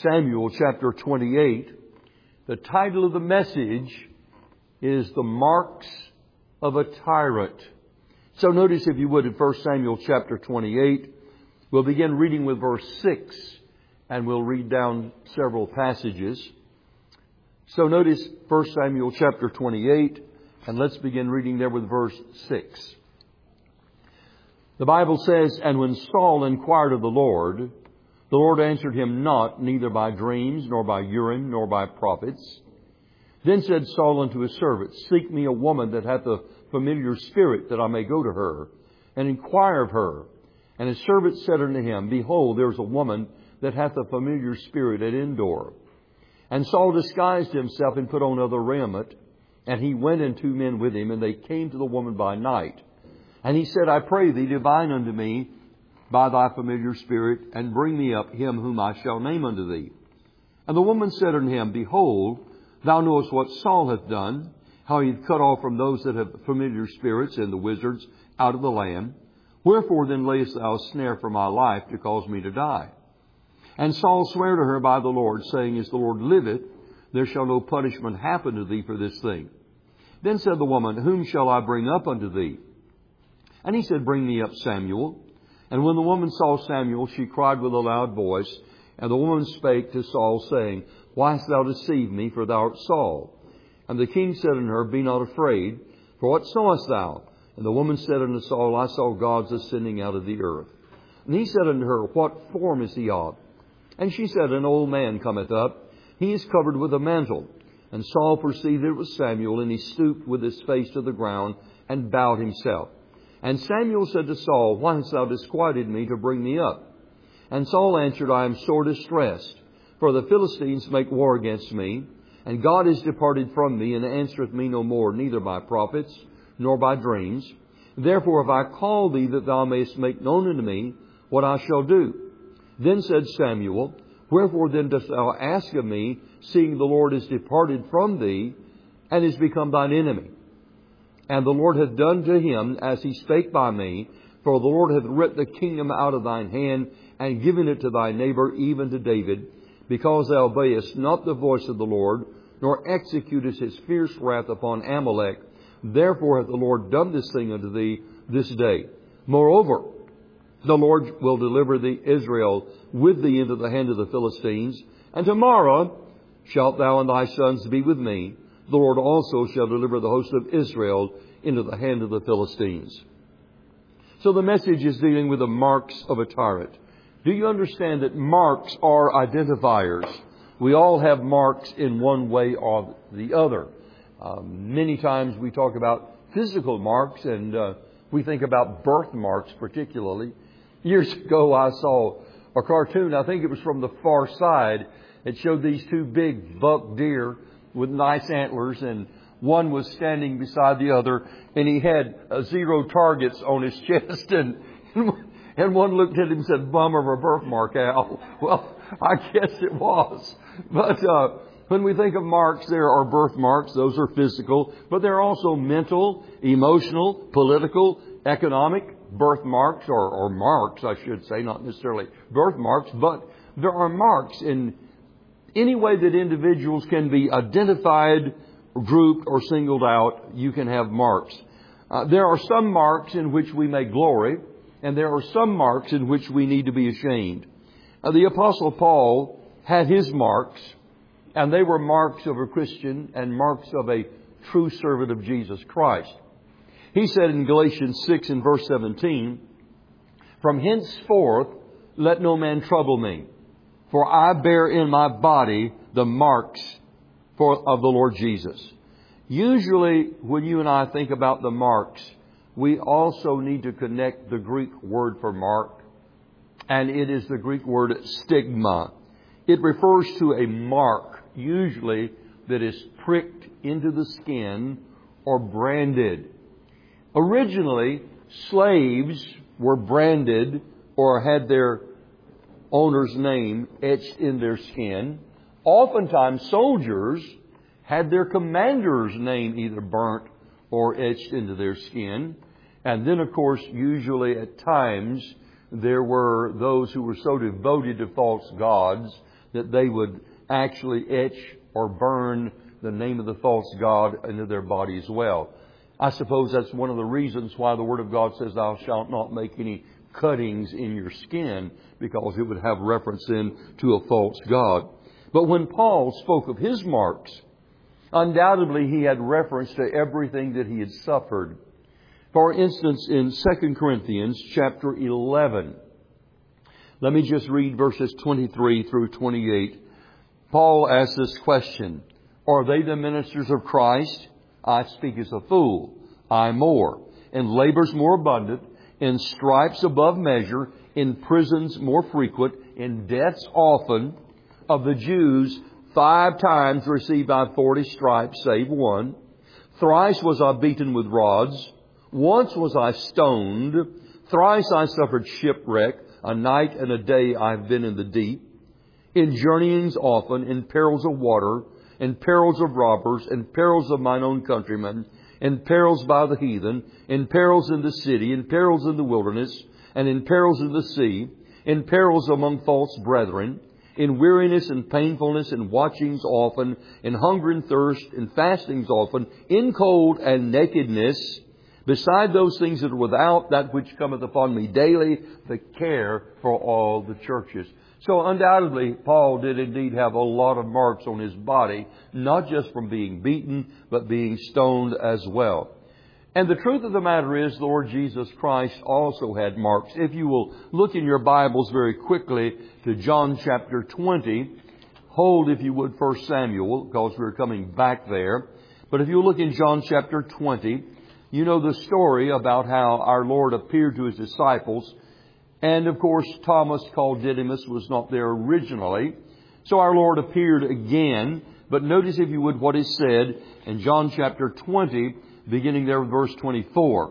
Samuel chapter 28. The title of the message is The Marks of a Tyrant. So notice, if you would, in 1 Samuel chapter 28, we'll begin reading with verse 6, and we'll read down several passages. So notice 1 Samuel chapter 28, and let's begin reading there with verse 6. The Bible says, "And when Saul inquired of the Lord answered him not, neither by dreams, nor by Urim, nor by prophets. Then said Saul unto his servants, Seek me a woman that hath a familiar spirit, that I may go to her, and inquire of her. And his servants said unto him, Behold, there is a woman that hath a familiar spirit at Endor. And Saul disguised himself and put on other raiment, and he went and 2 men with him, and they came to the woman by night. And he said, I pray thee, divine unto me by thy familiar spirit, and bring me up him whom I shall name unto thee. And the woman said unto him, Behold, thou knowest what Saul hath done, how he hath cut off from those that have familiar spirits and the wizards out of the land. Wherefore then layest thou a snare for my life, to cause me to die? And Saul sware to her by the Lord, saying, As the Lord liveth, there shall no punishment happen to thee for this thing. Then said the woman, Whom shall I bring up unto thee? And he said, Bring me up Samuel. And when the woman saw Samuel, she cried with a loud voice. And the woman spake to Saul, saying, Why hast thou deceived me? For thou art Saul. And the king said unto her, Be not afraid, for what sawest thou? And the woman said unto Saul, I saw gods ascending out of the earth. And he said unto her, What form is he of? And she said, An old man cometh up. He is covered with a mantle. And Saul perceived it was Samuel, and he stooped with his face to the ground, and bowed himself. And Samuel said to Saul, Why hast thou disquieted me to bring me up? And Saul answered, I am sore distressed, for the Philistines make war against me, and God is departed from me, and answereth me no more, neither by prophets, nor by dreams. Therefore have I called thee, that thou mayest make known unto me what I shall do. Then said Samuel, Wherefore then dost thou ask of me, seeing the Lord is departed from thee, and is become thine enemy? And the Lord hath done to him as he spake by me, for the Lord hath rent the kingdom out of thine hand, and given it to thy neighbor, even to David, because thou obeyest not the voice of the Lord, nor executest his fierce wrath upon Amalek. Therefore hath the Lord done this thing unto thee this day. Moreover, the Lord will deliver thee Israel with thee into the hand of the Philistines, and tomorrow shalt thou and thy sons be with me. The Lord also shall deliver the host of Israel into the hand of the Philistines. So the message is dealing with the marks of a tyrant. Do you understand that marks are identifiers? We all have marks in one way or the other. Many times we talk about physical marks, and we think about birthmarks particularly. Years ago I saw a cartoon, I think it was from the Far Side. It showed these 2 big buck deer with nice antlers, and one was standing beside the other, and he had 0 targets on his chest, and one looked at him and said, Bummer of a birthmark, Al. Well, I guess it was. But when we think of marks, there are birthmarks. Those are physical, but there are also mental, emotional, political, economic birthmarks, or marks, I should say, not necessarily birthmarks, but there are marks in any way that individuals can be identified, grouped, or singled out. You can have marks. There are some marks in which we may glory, and there are some marks in which we need to be ashamed. The Apostle Paul had his marks, and they were marks of a Christian and marks of a true servant of Jesus Christ. He said in Galatians 6 and verse 17, From henceforth let no man trouble me, for I bear in my body the marks of the Lord Jesus. Usually when you and I think about the marks, we also need to connect the Greek word for mark, and it is the Greek word stigma. It refers to a mark, usually, that is pricked into the skin or branded. Originally, slaves were branded or had their owner's name etched in their skin. Oftentimes, soldiers had their commander's name either burnt or etched into their skin. And then, of course, usually at times, there were those who were so devoted to false gods that they would actually etch or burn the name of the false god into their body as well. I suppose that's one of the reasons why the Word of God says, "Thou shalt not make any cuttings in your skin," because it would have reference then to a false god. But when Paul spoke of his marks, undoubtedly he had reference to everything that he had suffered. For instance, in 2 Corinthians chapter 11, let me just read verses 23 through 28. Paul asks this question, "Are they the ministers of Christ? I speak as a fool. I more. In labors more abundant, in stripes above measure, in prisons more frequent, in deaths often. Of the Jews, 5 times received I 40 stripes, save one. Thrice was I beaten with rods. Once was I stoned. Thrice I suffered shipwreck. A night and a day I have been in the deep. In journeyings often, in perils of water, in perils of robbers, in perils of mine own countrymen, in perils by the heathen, in perils in the city, in perils in the wilderness, and in perils in the sea, in perils among false brethren, in weariness and painfulness, in watchings often, in hunger and thirst, in fastings often, in cold and nakedness, beside those things that are without, that which cometh upon me daily, the care for all the churches." So undoubtedly, Paul did indeed have a lot of marks on his body, not just from being beaten, but being stoned as well. And the truth of the matter is, the Lord Jesus Christ also had marks. If you will look in your Bibles very quickly to John chapter 20, hold, if you would, 1 Samuel, because we're coming back there. But if you look in John chapter 20, you know the story about how our Lord appeared to His disciples. And of course, Thomas, called Didymus, was not there originally. So our Lord appeared again. But notice, if you would, what is said in John chapter 20, beginning there with verse 24.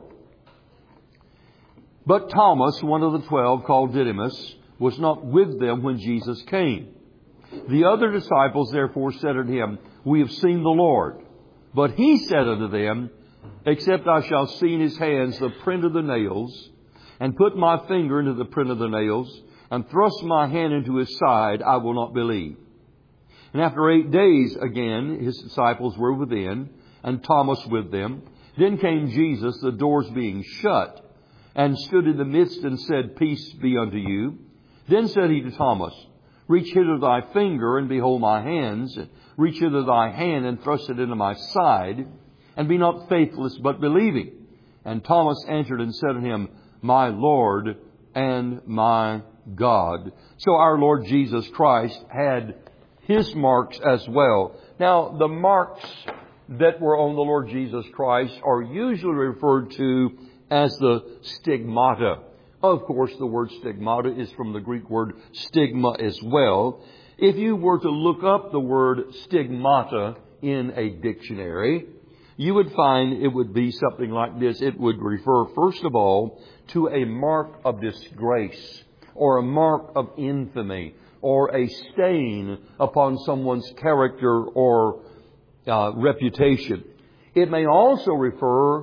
"But Thomas, one of the 12, called Didymus, was not with them when Jesus came. The other disciples therefore said unto him, We have seen the Lord. But he said unto them, Except I shall see in his hands the print of the nails, and put my finger into the print of the nails, and thrust my hand into his side, I will not believe. And after 8 days again his disciples were within, and Thomas with them. Then came Jesus, the doors being shut, and stood in the midst and said, Peace be unto you. Then said he to Thomas, Reach hither thy finger, and behold my hands. Reach hither thy hand, and thrust it into my side. And be not faithless, but believing. And Thomas answered and said unto him, My Lord and my God." So our Lord Jesus Christ had His marks as well. Now, the marks that were on the Lord Jesus Christ are usually referred to as the stigmata. Of course, the word stigmata is from the Greek word stigma as well. If you were to look up the word stigmata in a dictionary, you would find it would be something like this. It would refer, first of all, to a mark of disgrace, or a mark of infamy, or a stain upon someone's character or reputation. It may also refer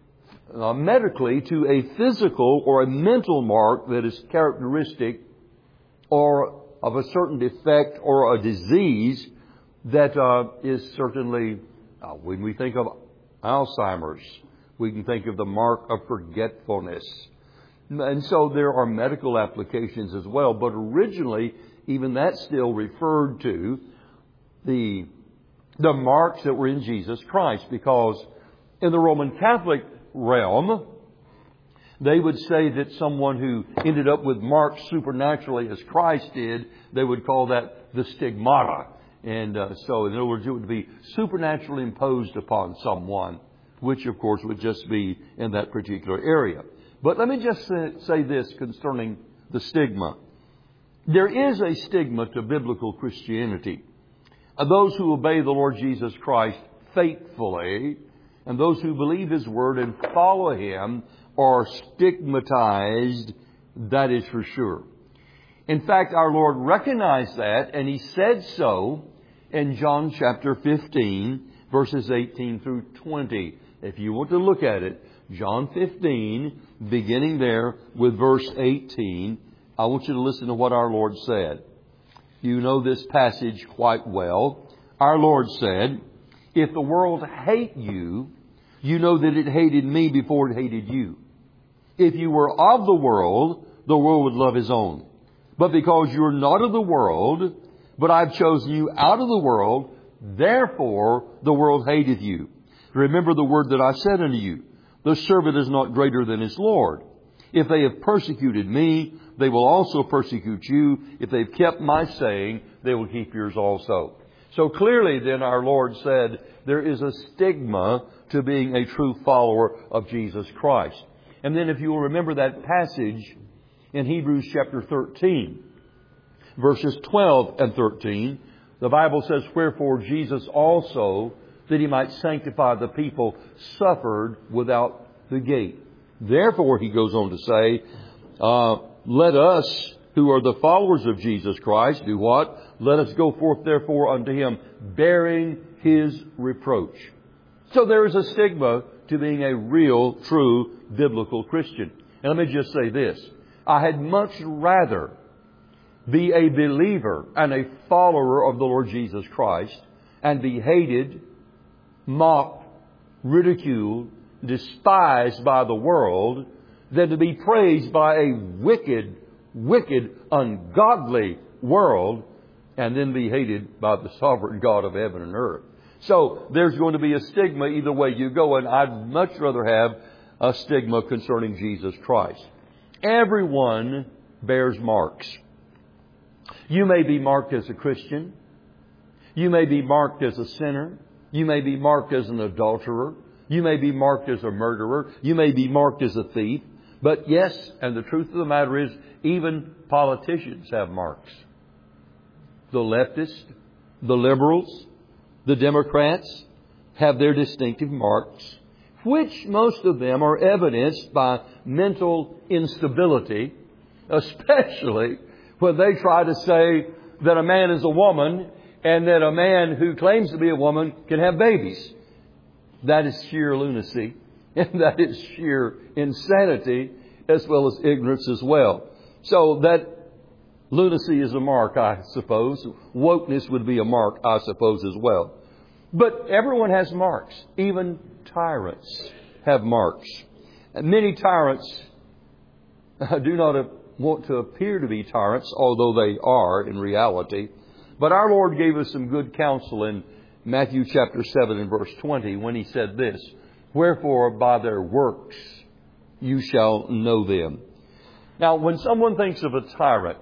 medically to a physical or a mental mark that is characteristic or of a certain defect or a disease that is certainly, when we think of Alzheimer's, we can think of the mark of forgetfulness. And so there are medical applications as well, but originally even that still referred to the marks that were in Jesus Christ, because in the Roman Catholic realm, they would say that someone who ended up with marks supernaturally as Christ did, they would call that the stigmata. And so, in other words, it would be supernaturally imposed upon someone, which, of course, would just be in that particular area. But let me just say this concerning the stigma. There is a stigma to biblical Christianity. Those who obey the Lord Jesus Christ faithfully, and those who believe His Word and follow Him, are stigmatized, that is for sure. In fact, our Lord recognized that, and He said so in John chapter 15, verses 18 through 20. If you want to look at it, John 15, beginning there with verse 18, I want you to listen to what our Lord said. You know this passage quite well. Our Lord said, if the world hate you, you know that it hated me before it hated you. If you were of the world would love His own. But because you are not of the world, but I've chosen you out of the world, therefore the world hateth you. Remember the word that I said unto you, the servant is not greater than his Lord. If they have persecuted me, they will also persecute you. If they've kept my saying, they will keep yours also. So clearly then our Lord said there is a stigma to being a true follower of Jesus Christ. And then if you will remember that passage in Hebrews chapter 13, verses 12 and 13, the Bible says, wherefore Jesus also, that He might sanctify the people, suffered without the gate. Therefore, he goes on to say, let us who are the followers of Jesus Christ do what? Let us go forth therefore unto Him, bearing His reproach. So there is a stigma to being a real, true, biblical Christian. And let me just say this. I had much rather be a believer and a follower of the Lord Jesus Christ and be hated, mocked, ridiculed, despised by the world than to be praised by a wicked, ungodly world and then be hated by the sovereign God of heaven and earth. So there's going to be a stigma either way you go, and I'd much rather have a stigma concerning Jesus Christ. Everyone bears marks. You may be marked as a Christian. You may be marked as a sinner. You may be marked as an adulterer. You may be marked as a murderer. You may be marked as a thief. But yes, and the truth of the matter is, even politicians have marks. The leftists, the liberals, the Democrats have their distinctive marks, which most of them are evidenced by mental instability, especially when they try to say that a man is a woman and that a man who claims to be a woman can have babies. That is sheer lunacy, and that is sheer insanity as well as ignorance as well. So that lunacy is a mark, I suppose. Wokeness would be a mark, I suppose, as well. But everyone has marks. Even tyrants have marks. And many tyrants do not want to appear to be tyrants, although they are in reality. But our Lord gave us some good counsel in Matthew chapter 7 and verse 20 when He said this, wherefore by their works you shall know them. Now, when someone thinks of a tyrant,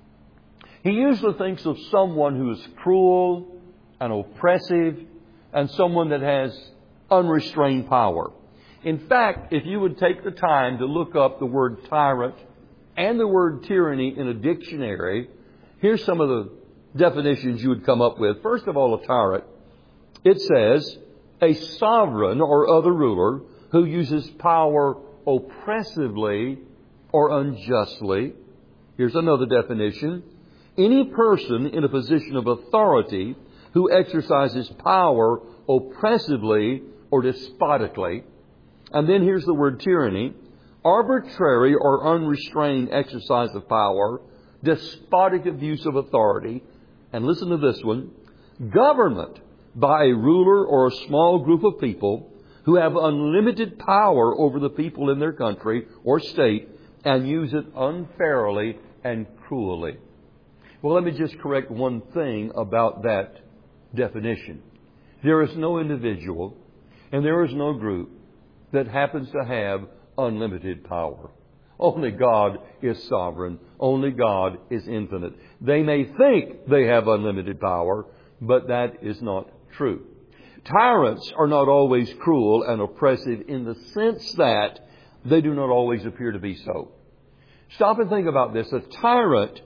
he usually thinks of someone who is cruel and oppressive and someone that has unrestrained power. In fact, if you would take the time to look up the word tyrant and the word tyranny in a dictionary, here's some of the definitions you would come up with. First of all, a tyrant, it says, a sovereign or other ruler who uses power oppressively or unjustly. Here's another definition. Any person in a position of authority who exercises power oppressively or despotically. And then here's the word tyranny. Arbitrary or unrestrained exercise of power, despotic abuse of authority. And listen to this one. Government by a ruler or a small group of people who have unlimited power over the people in their country or state and use it unfairly and cruelly. Well, let me just correct one thing about that definition. There is no individual and there is no group that happens to have unlimited power. Only God is sovereign. Only God is infinite. They may think they have unlimited power, but that is not true. Tyrants are not always cruel and oppressive in the sense that they do not always appear to be so. Stop and think about this. A tyrant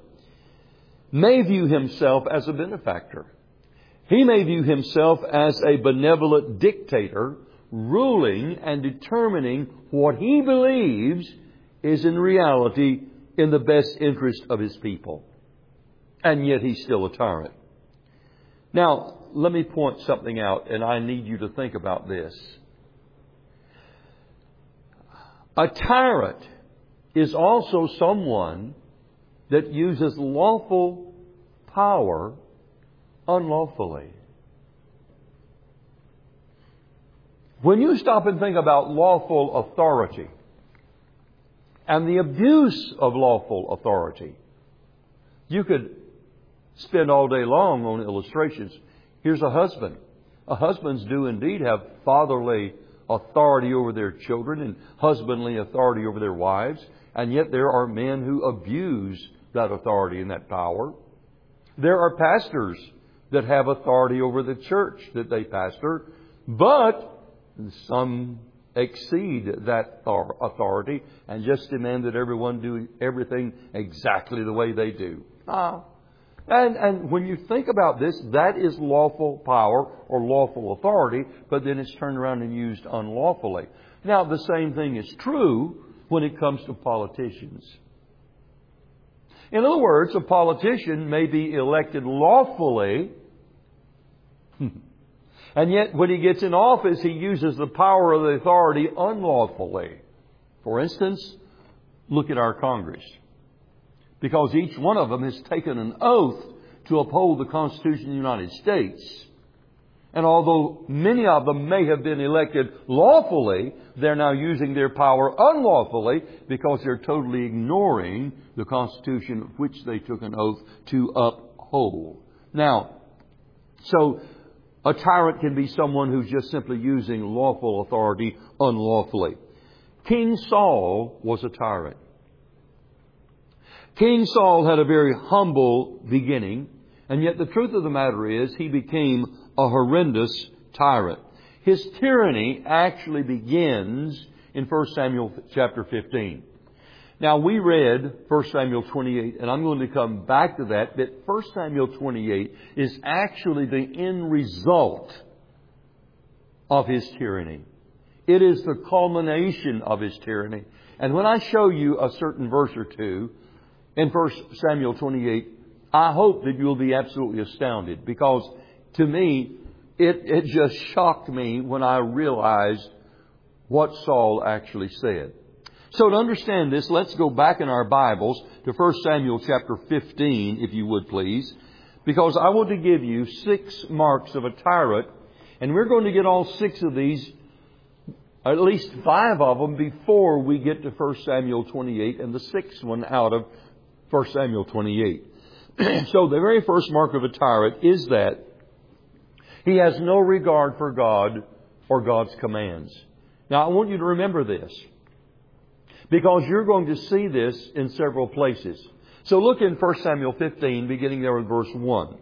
may view himself as a benefactor. He may view himself as a benevolent dictator, ruling and determining what he believes is in reality in the best interest of his people. And yet he's still a tyrant. Now, let me point something out, and I need you to think about this. A tyrant is also someone that uses lawful power unlawfully. When you stop and think about lawful authority and the abuse of lawful authority, you could spend all day long on illustrations. Here's a husband. Husbands do indeed have fatherly authority over their children and husbandly authority over their wives, and yet there are men who abuse that authority and that power. There are pastors that have authority over the church that they pastor, but some exceed that authority and just demand that everyone do everything exactly the way they do. And when you think about this, that is lawful power or lawful authority, but then it's turned around and used unlawfully. Now, the same thing is true when it comes to politicians. In other words, a politician may be elected lawfully, and yet when he gets in office, he uses the power of the authority unlawfully. For instance, look at our Congress. Because each one of them has taken an oath to uphold the Constitution of the United States. And although many of them may have been elected lawfully, they're now using their power unlawfully because they're totally ignoring the Constitution which they took an oath to uphold. Now, so a tyrant can be someone who's just simply using lawful authority unlawfully. King Saul was a tyrant. King Saul had a very humble beginning, and yet the truth of the matter is he became a horrendous tyrant. His tyranny actually begins in 1 Samuel chapter 15. Now, we read 1 Samuel 28, and I'm going to come back to that, but 1 Samuel 28 is actually the end result of his tyranny. It is the culmination of his tyranny. And when I show you a certain verse or two in 1 Samuel 28, I hope that you'll be absolutely astounded, because to me, it just shocked me when I realized what Saul actually said. So to understand this, let's go back in our Bibles to 1 Samuel chapter 15, if you would please, because I want to give you 6 marks of a tyrant, and we're going to get all 6 of these, at least 5 of them, before we get to 1 Samuel 28 and the 6th one out of 1 Samuel 28. So the very first mark of a tyrant is that he has no regard for God or God's commands. Now, I want you to remember this, because you're going to see this in several places. So look in 1 Samuel 15, beginning there with verse 1.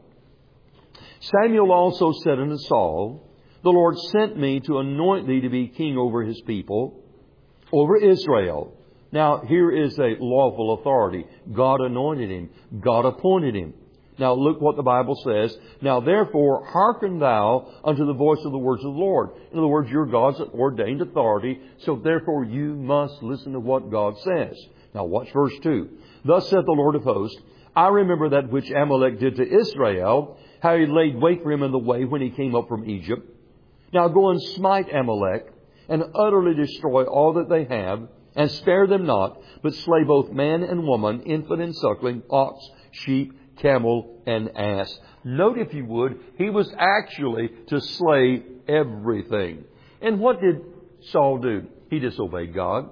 Samuel also said unto Saul, The Lord sent me to anoint thee to be king over His people, over Israel. Now, here is a lawful authority. God anointed him. God appointed him. Now, look what the Bible says. Now, therefore, hearken thou unto the voice of the words of the Lord. In other words, you're God's ordained authority, so therefore you must listen to what God says. Now, watch verse 2. Thus saith the Lord of hosts, I remember that which Amalek did to Israel, how he laid wait for him in the way when he came up from Egypt. Now go and smite Amalek, and utterly destroy all that they have, and spare them not, but slay both man and woman, infant and suckling, ox, sheep, camel, and ass. Note, if you would, he was actually to slay everything. And what did Saul do? He disobeyed God.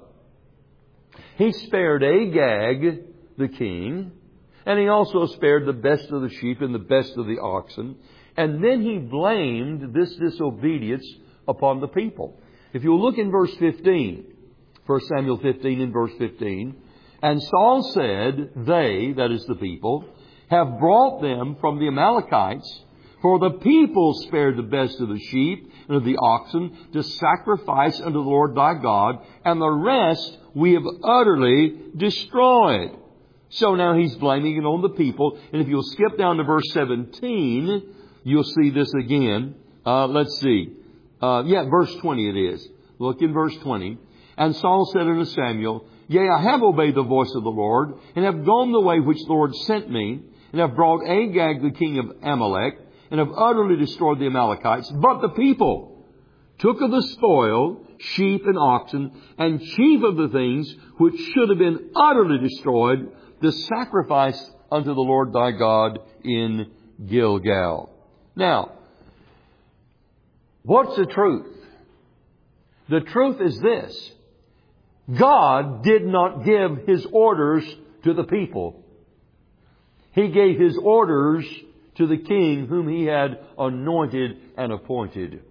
He spared Agag, the king, and he also spared the best of the sheep and the best of the oxen. And then he blamed this disobedience upon the people. If you look in verse 15, 1 Samuel 15 and verse 15, and Saul said, They, that is the people, have brought them from the Amalekites, for the people spared the best of the sheep and of the oxen to sacrifice unto the Lord thy God, and the rest we have utterly destroyed. So now he's blaming it on the people. And if you'll skip down to verse 17, you'll see this again. Let's see. Verse 20 it is. Look in verse 20. And Saul said unto Samuel, Yea, I have obeyed the voice of the Lord, and have gone the way which the Lord sent me, and have brought Agag the king of Amalek, and have utterly destroyed the Amalekites. But the people took of the spoil sheep and oxen, and chief of the things which should have been utterly destroyed, to sacrifice unto the Lord thy God in Gilgal. Now, what's the truth? The truth is this. God did not give His orders to the people. He gave His orders to the king whom He had anointed and appointed.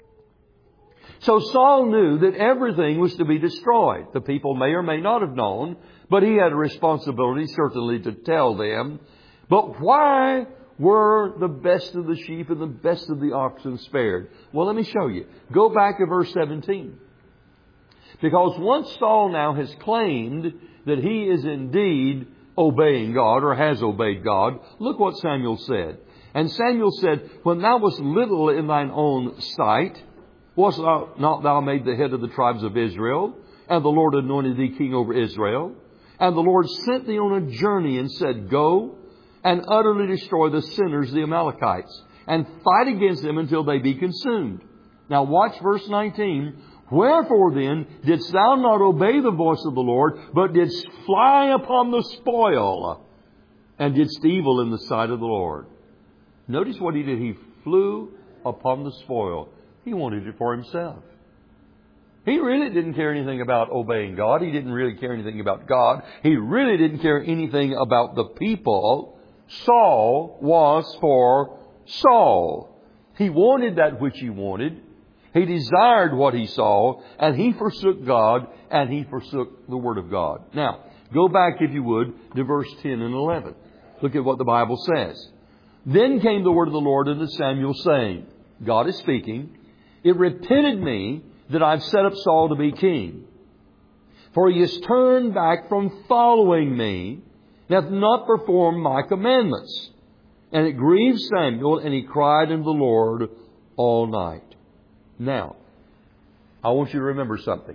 So Saul knew that everything was to be destroyed. The people may or may not have known, but he had a responsibility certainly to tell them. But why were the best of the sheep and the best of the oxen spared? Well, let me show you. Go back to verse 17. Because once Saul now has claimed that he is indeed obeying God or has obeyed God, look what Samuel said. And Samuel said, when thou wast little in thine own sight, wast not thou made the head of the tribes of Israel? And the Lord anointed thee king over Israel. And the Lord sent thee on a journey and said, Go and utterly destroy the sinners, the Amalekites, and fight against them until they be consumed. Now watch verse 19. Wherefore then didst thou not obey the voice of the Lord, but didst fly upon the spoil, and didst evil in the sight of the Lord? Notice what he did. He flew upon the spoil. He wanted it for himself. He really didn't care anything about obeying God. He didn't really care anything about God. He really didn't care anything about the people. Saul was for Saul. He wanted that which he wanted. He desired what he saw, and he forsook God, and he forsook the Word of God. Now, go back, if you would, to verse 10 and 11. Look at what the Bible says. Then came the word of the Lord unto Samuel, saying, God is speaking, It repented me that I've set up Saul to be king. For he has turned back from following me, and hath not performed my commandments. And it grieved Samuel, and he cried unto the Lord all night. Now, I want you to remember something.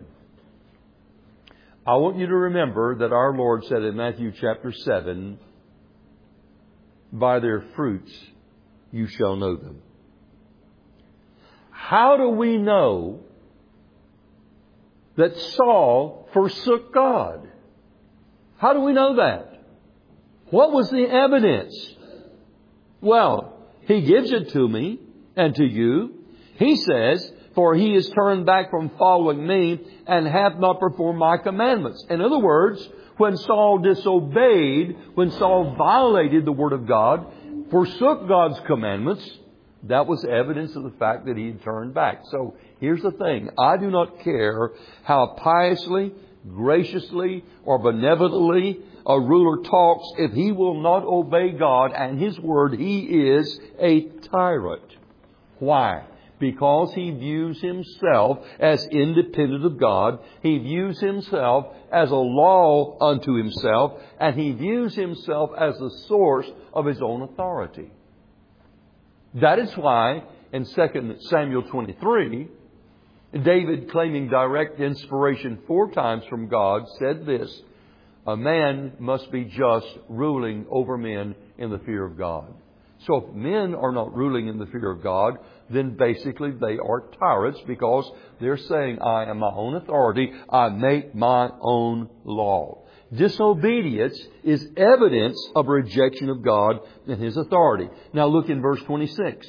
I want you to remember that our Lord said in Matthew chapter 7, By their fruits you shall know them. How do we know that Saul forsook God? How do we know that? What was the evidence? Well, He gives it to me and to you. He says, For he is turned back from following me, and hath not performed my commandments. In other words, when Saul disobeyed, when Saul violated the Word of God, forsook God's commandments, that was evidence of the fact that he had turned back. So here's the thing. I do not care how piously, graciously, or benevolently a ruler talks. If he will not obey God and His Word, he is a tyrant. Why? Because he views himself as independent of God. He views himself as a law unto himself. And he views himself as the source of his own authority. That is why in 2 Samuel 23, David, claiming direct inspiration 4 times from God, said this, A man must be just, ruling over men in the fear of God. So if men are not ruling in the fear of God, then basically they are tyrants, because they're saying, I am my own authority. I make my own law. Disobedience is evidence of rejection of God and His authority. Now look in verse 26.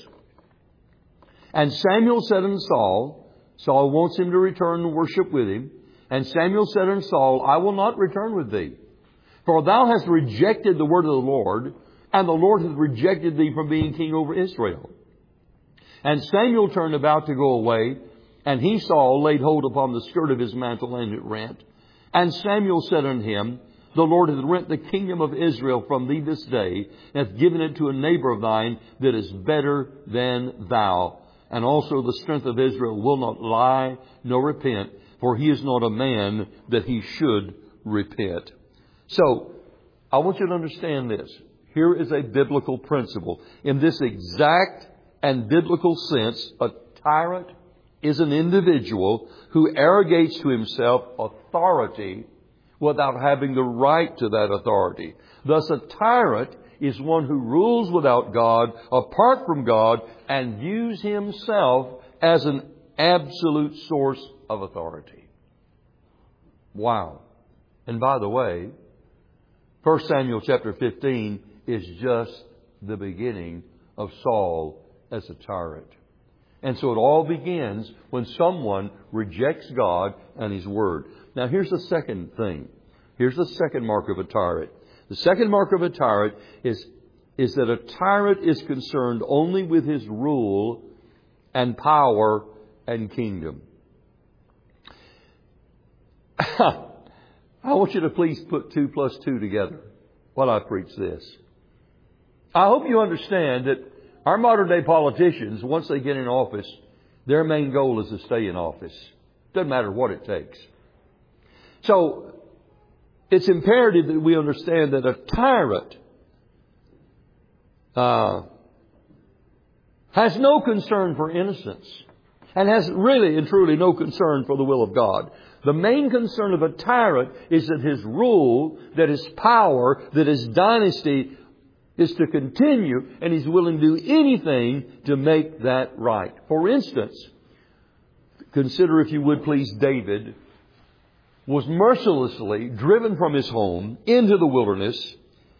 And Samuel said unto Saul, Saul wants him to return and worship with him. And Samuel said unto Saul, I will not return with thee, for thou hast rejected the word of the Lord, and the Lord hath rejected thee from being king over Israel. And Samuel turned about to go away, and he, Saul, laid hold upon the skirt of his mantle, and it rent. And Samuel said unto him, The Lord hath rent the kingdom of Israel from thee this day, and hath given it to a neighbor of thine that is better than thou. And also the strength of Israel will not lie nor repent, for he is not a man that he should repent. So, I want you to understand this. Here is a biblical principle. In this exact and biblical sense, a tyrant is an individual who arrogates to himself authority without having the right to that authority. Thus, a tyrant is one who rules without God, apart from God, and views himself as an absolute source of authority. Wow. And by the way, 1 Samuel chapter 15 is just the beginning of Saul as a tyrant. And so it all begins when someone rejects God and His Word. Now here's the second thing. Here's the second mark of a tyrant. The second mark of a tyrant is that a tyrant is concerned only with his rule and power and kingdom. I want you to please put 2 plus 2 together while I preach this. I hope you understand that our modern day politicians, once they get in office, their main goal is to stay in office. Doesn't matter what it takes. So, it's imperative that we understand that a tyrant has no concern for innocence and has really and truly no concern for the will of God. The main concern of a tyrant is that his rule, that his power, that his dynasty is to continue, and he's willing to do anything to make that right. For instance, consider, if you would please, David was mercilessly driven from his home into the wilderness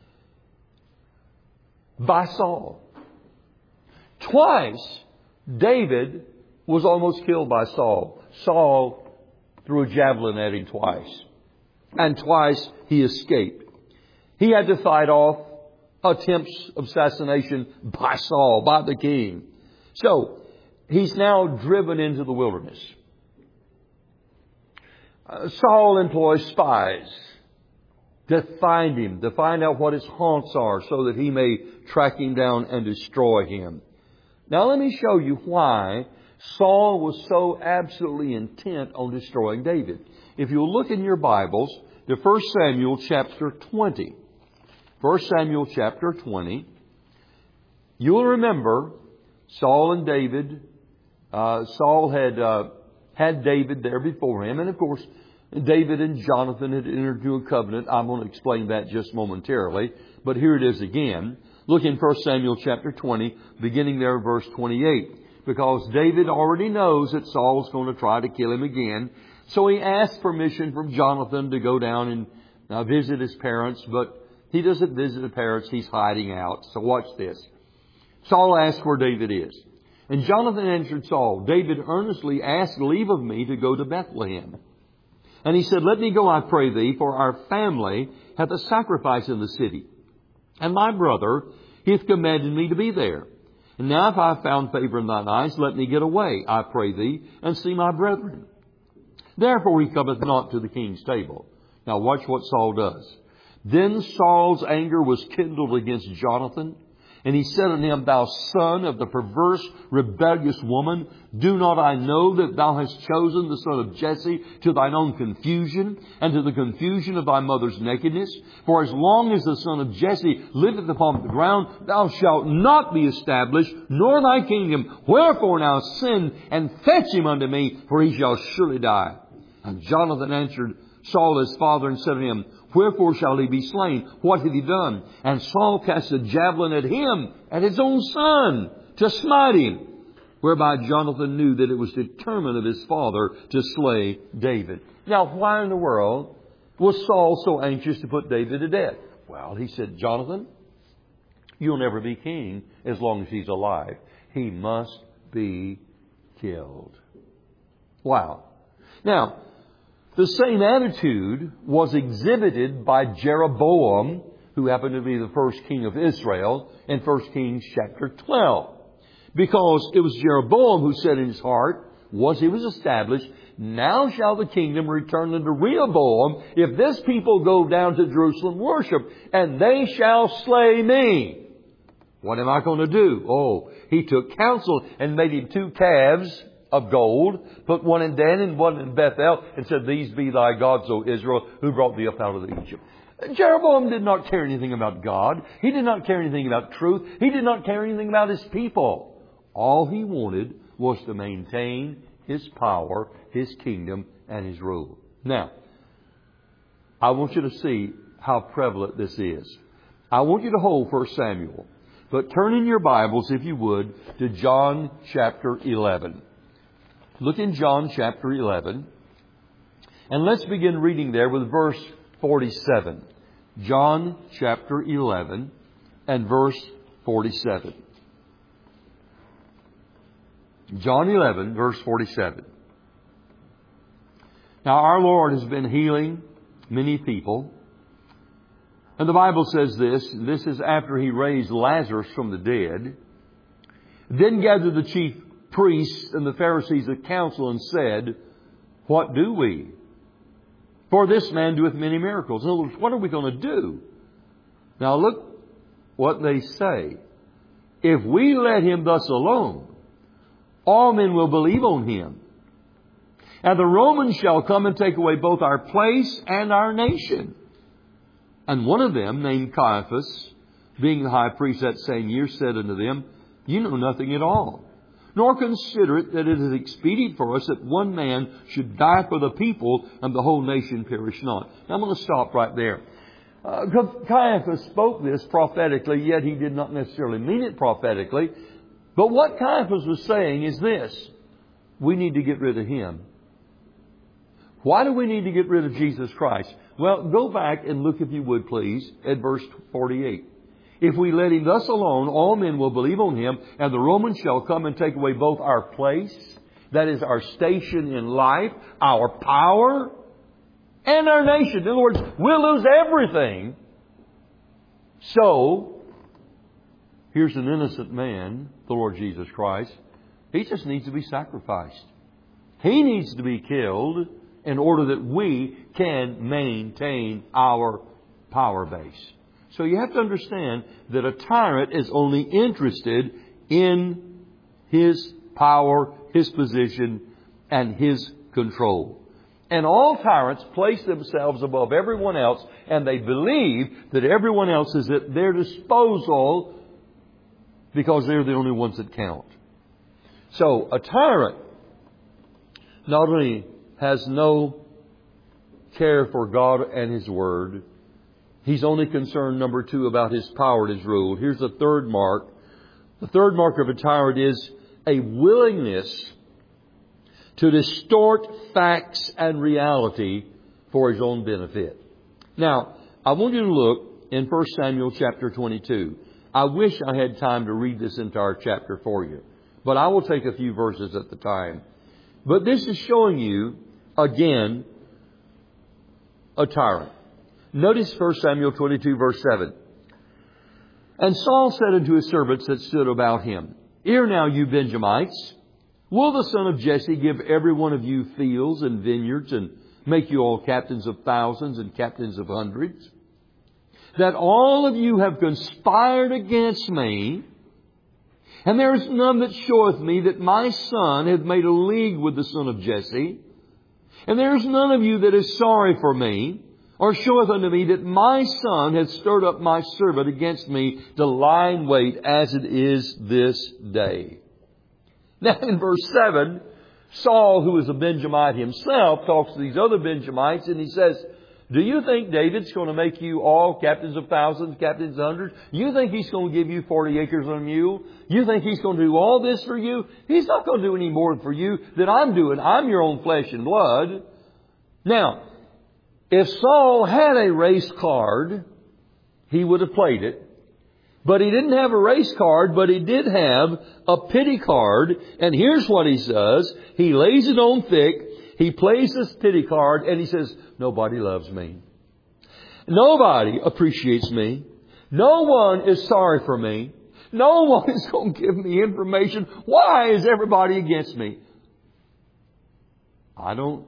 by Saul. Twice, David was almost killed by Saul. Saul threw a javelin at him twice. And twice he escaped. He had to fight off attempts of assassination by Saul, by the king. So, he's now driven into the wilderness. Saul employs spies to find him, to find out what his haunts are so that he may track him down and destroy him. Now let me show you why Saul was so absolutely intent on destroying David. If you'll look in your Bibles to 1 Samuel chapter 20. 1 Samuel chapter 20. You'll remember Saul and David. Saul had David there before him. And of course, David and Jonathan had entered into a covenant. I'm going to explain that just momentarily. But here it is again. Look in 1 Samuel chapter 20, beginning there in verse 28. Because David already knows that Saul's going to try to kill him again. So he asks permission from Jonathan to go down and visit his parents. But he doesn't visit the parents. He's hiding out. So watch this. Saul asks where David is. And Jonathan answered Saul, David earnestly asked leave of me to go to Bethlehem. And he said, let me go, I pray thee, for our family hath a sacrifice in the city. And my brother, he hath commanded me to be there. And now if I have found favor in thine eyes, let me get away, I pray thee, and see my brethren. Therefore he cometh not to the king's table. Now watch what Saul does. Then Saul's anger was kindled against Jonathan. And he said unto him, thou son of the perverse, rebellious woman, do not I know that thou hast chosen the son of Jesse to thine own confusion, and to the confusion of thy mother's nakedness? For as long as the son of Jesse liveth upon the ground, thou shalt not be established, nor thy kingdom. Wherefore now send and fetch him unto me, for he shall surely die. And Jonathan answered Saul his father and said to him, wherefore shall he be slain? What hath he done? And Saul cast a javelin at him, at his own son, to smite him. Whereby Jonathan knew that it was determined of his father to slay David. Now, why in the world was Saul so anxious to put David to death? Well, he said, Jonathan, you'll never be king as long as he's alive. He must be killed. Wow. Now, the same attitude was exhibited by Jeroboam, who happened to be the first king of Israel, in 1 Kings chapter 12. Because it was Jeroboam who said in his heart, once he was established, now shall the kingdom return unto Rehoboam, if this people go down to Jerusalem worship, and they shall slay me. What am I going to do? Oh, he took counsel and made him 2 calves of gold, put one in Dan and one in Bethel, and said, these be thy gods, O Israel, who brought thee up out of Egypt. Jeroboam did not care anything about God. He did not care anything about truth. He did not care anything about his people. All he wanted was to maintain his power, his kingdom, and his rule. Now, I want you to see how prevalent this is. I want you to hold 1 Samuel, but turn in your Bibles, if you would, to John chapter 11. Look in John chapter 11, and let's begin reading there with verse 47. John chapter 11 and verse 47. John 11, verse 47. Now, our Lord has been healing many people. And the Bible says this is after He raised Lazarus from the dead. Then gathered the chief priests and the Pharisees of council and said, "What do we? For this man doeth many miracles." In other words, what are we going to do? Now look what they say. "If we let him thus alone, all men will believe on him. And the Romans shall come and take away both our place and our nation." And one of them, named Caiaphas, being the high priest that same year, said unto them, "You know nothing at all, nor consider it that it is expedient for us that one man should die for the people, and the whole nation perish not." Now I'm going to stop right there. Caiaphas spoke this prophetically, yet he did not necessarily mean it prophetically. But what Caiaphas was saying is this: we need to get rid of him. Why do we need to get rid of Jesus Christ? Well, go back and look, if you would please, at verse 48. "If we let him thus alone, all men will believe on him, and the Romans shall come and take away both our place," that is our station in life, "our power, and our nation." In other words, we'll lose everything. So, here's an innocent man, the Lord Jesus Christ. He just needs to be sacrificed. He needs to be killed in order that we can maintain our power base. So you have to understand that a tyrant is only interested in his power, his position, and his control. And all tyrants place themselves above everyone else, and they believe that everyone else is at their disposal because they're the only ones that count. So a tyrant not only has no care for God and His Word, he's only concerned, number two, about his power and his rule. Here's the third mark. The third mark of a tyrant is a willingness to distort facts and reality for his own benefit. Now, I want you to look in 1 Samuel chapter 22. I wish I had time to read this entire chapter for you, but I will take a few verses at the time. But this is showing you, again, a tyrant. Notice 1 Samuel 22, verse 7. "And Saul said unto his servants that stood about him, Hear now, you Benjamites, will the son of Jesse give every one of you fields and vineyards, and make you all captains of thousands and captains of hundreds? That all of you have conspired against me, and there is none that showeth me that my son hath made a league with the son of Jesse. And there is none of you that is sorry for me, or showeth unto me that my son hath stirred up my servant against me to lie in wait as it is this day." Now in verse 7, Saul, who is a Benjamite himself, talks to these other Benjamites, and he says, "Do you think David's going to make you all captains of thousands, captains of hundreds? You think he's going to give you 40 acres on a mule? You think he's going to do all this for you? He's not going to do any more for you than I'm doing. I'm your own flesh and blood." Now, if Saul had a race card, he would have played it. But he didn't have a race card, but he did have a pity card. And here's what he does. He lays it on thick. He plays this pity card and he says, "Nobody loves me. Nobody appreciates me. No one is sorry for me. No one is going to give me information. Why is everybody against me?" I don't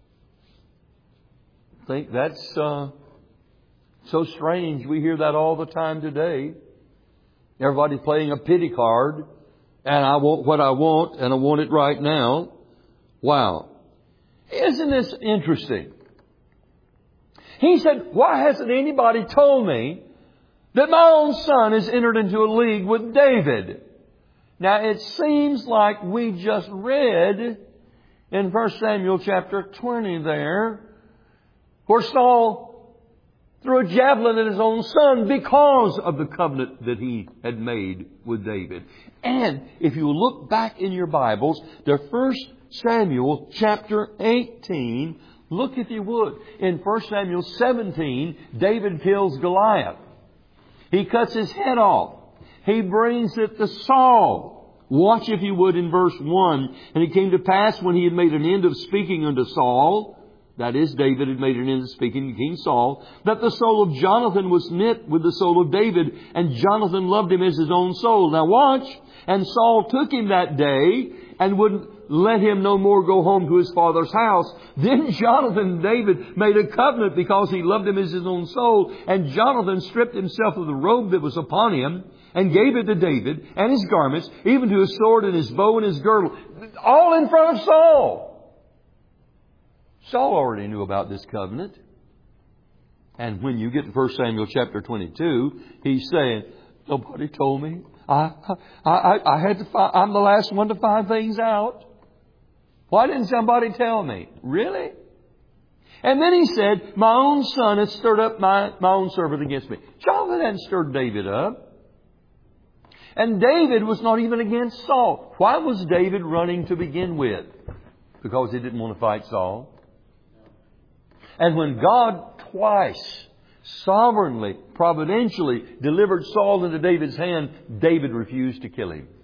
think that's so strange. We hear that all the time today. Everybody playing a pity card, and I want what I want, and I want it right now. Wow. Isn't this interesting? He said, "Why hasn't anybody told me that my own son has entered into a league with David?" Now it seems like we just read in 1 Samuel chapter 20 there, where Saul threw a javelin at his own son because of the covenant that he had made with David. And if you look back in your Bibles to 1 Samuel chapter 18, Look if you would. In 1 Samuel 17, David kills Goliath. He cuts his head off. He brings it to Saul. Watch if you would in verse 1. And it came to pass when he had made an end of speaking unto Saul, that is, David had made an end of speaking to King Saul, that the soul of Jonathan was knit with the soul of David, and Jonathan loved him as his own soul. Now watch. And Saul took him that day and wouldn't let him no more go home to his father's house. Then Jonathan and David made a covenant because he loved him as his own soul. And Jonathan stripped himself of the robe that was upon him and gave it to David and his garments, even to his sword and his bow and his girdle, all in front of Saul. Saul already knew about this covenant. And when you get to 1 Samuel chapter 22, he's saying, nobody told me. I had to find, I'm the last one to find things out. Why didn't somebody tell me? Really? And then he said, my own son has stirred up my own servant against me. Jonathan hadn't stirred David up. And David was not even against Saul. Why was David running to begin with? Because he didn't want to fight Saul. And when God twice sovereignly, providentially delivered Saul into David's hand, David refused to kill him.